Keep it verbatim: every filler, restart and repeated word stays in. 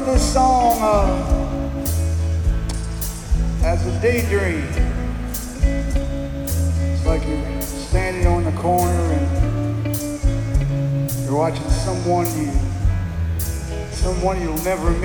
wrote this song uh, as a daydream. It's like you're standing on the corner and you're watching someone you, someone you'll never meet.